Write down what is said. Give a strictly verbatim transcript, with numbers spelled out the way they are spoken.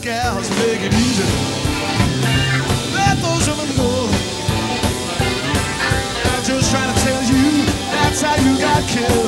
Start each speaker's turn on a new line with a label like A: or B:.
A: gals, make it easy. Let those women go. I'm just trying to tell you that's how you got killed.